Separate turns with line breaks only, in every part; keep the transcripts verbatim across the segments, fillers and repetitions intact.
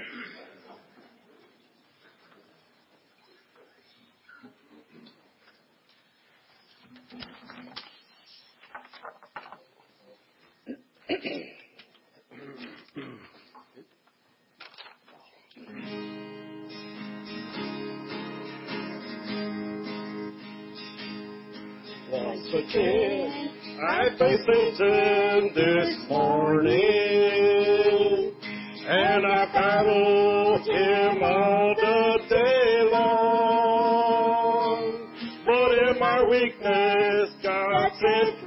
Once again, I faced Satan this morning, and I battled him all the day long. But in my weakness, God sent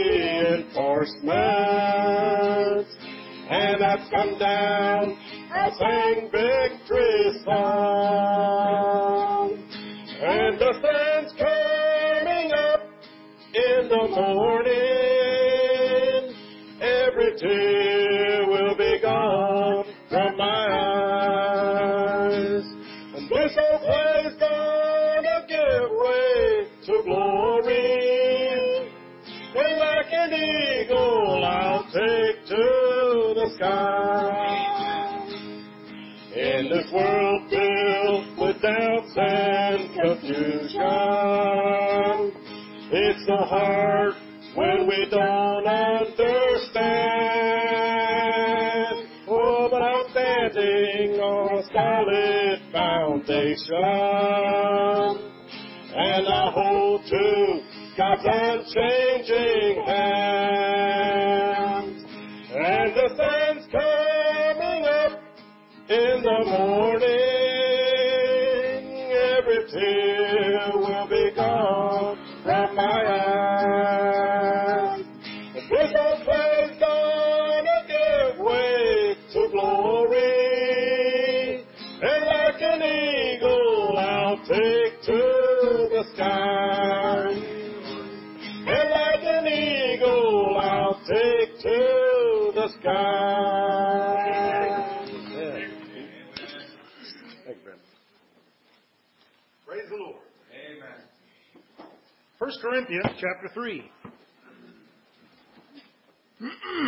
reinforcements, and at sundown, I sang victory song. And the sun's coming up in the morning, every tear will be gone from my eyes. And this old play's gonna give way to glory. And like an eagle, I'll take to the sky. In this world filled with doubts and confusion, it's so hard when we don't understand. Oh, but I'm standing on a solid foundation, and I hold to God's unchanging hand. And the sun's coming up in the morning, every tear will be gone from my eyes. And this old play's gonna give way to glory, and like an eagle I'll take to the sky. And like an eagle I'll take to the sky.
Praise the Lord. Amen. First Corinthians chapter three.